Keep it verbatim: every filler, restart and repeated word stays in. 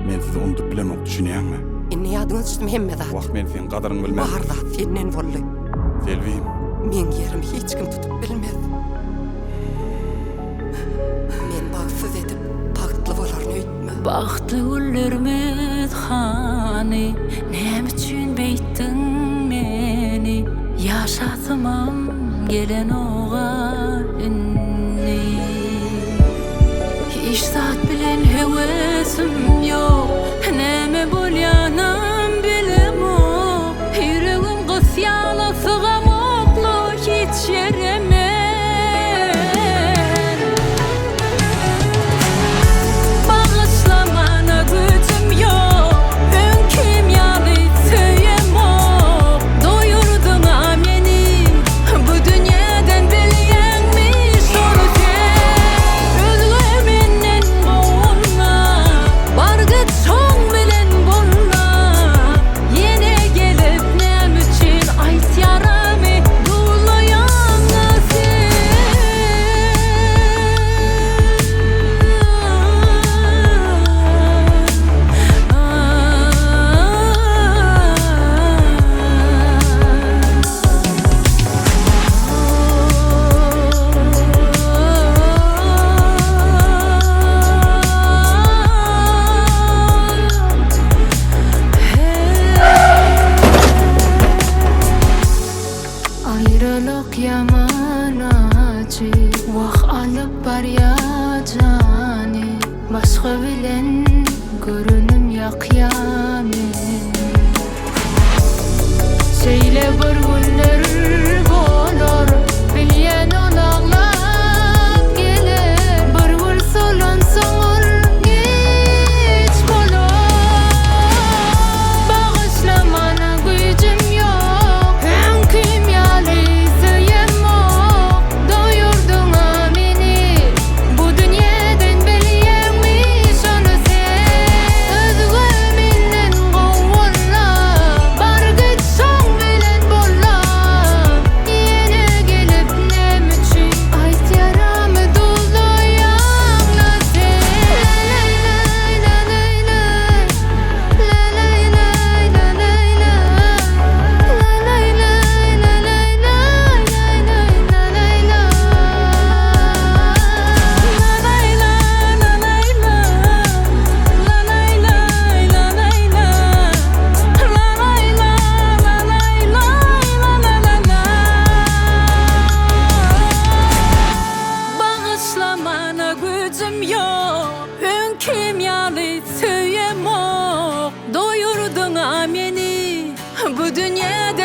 Men sizi unutup bilemok, düşünýärmi? Inni adyňyz üstüm hemme zat. Wagt men sen gadaryňy bilmem. Baharda senden bolly. Selvim. Men yerimi hiç kim tutup bilmez. Men bagsyz edip bagtly bolarny öýtme. Bagtly güllerimiz hany, näme üçin beýtdiň meni? Ýaşatmam gelen oğa inni. Hiç zat bilen hewesim ýok, näme bolýanam bilemok. Ýüregim gysýaly sygamokly hiç yeremen. Bagyslamana gücüm ýok, öňküm ýaly söýemok. Doýurdyňa meni bu dünýäden bilýänmi şonu sen? Özge menden gowunma, bargy çoň bilen bolla. Ýene gelip näme üçin aýtýaramy dulaýanma sen? Ayrılık yaman acı, vah alıp barýajany. Başga bilen görünüm ýakýamy. Şeýle bir günler bolar, bilýän ol ağlap geler. Bir gül solansaňyl geç bolar. Bagyslamana güýjüm ýok, öňküm ýaly söýemok. Doýurdyňa meni bu dünýäden bilýänmi şonu sen? Özge menden gowunla, bargy çoň bilen bolla. Ýene gelip näme üçin aýtýaramy dulaýanma sen? La la la la, la la la la la la, la la la la la la, la la la Bagyslamana gücüm ýok, öňküm ýaly söýemok. Doýurdyňa meni bu dünýäden